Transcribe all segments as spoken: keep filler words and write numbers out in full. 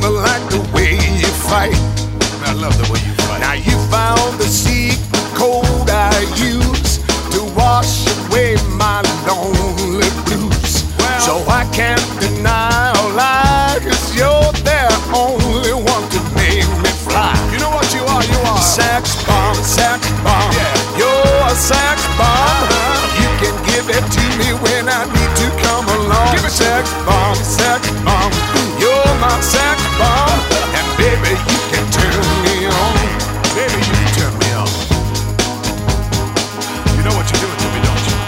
like the way you fight. I love the way you fight. Now you found the secret code I use to wash away my lonely blues. Well, so I can't deny or lie, 'cause you're the only one to make me fly. you know what you are? You are Sax bomb, sax bomb, Yeah. you're a sax bomb. Uh-huh. You can give it to me when I need to come along. Give it to sax bomb, sax bomb, you're my sax bomb, and baby you can turn me on. Baby, you can turn me on. You know what you're doing to me, don't you?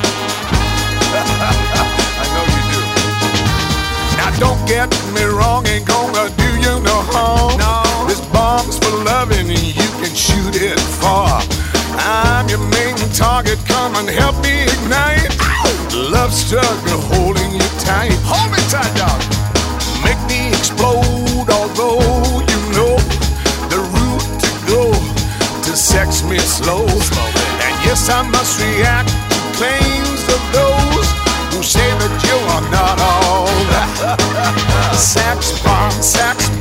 I know you do. Now don't get me wrong, ain't gonna do you no harm. No. This bomb's for loving and you can shoot it far. I'm your main target, come and help me ignite. Love struggle holding you tight. Hold me tight, dog. Make me explode, although you know the route to go to sex me slow. Slow, baby. And yes, I must react to claims of those who say that you are not all that. Sax bomb, sax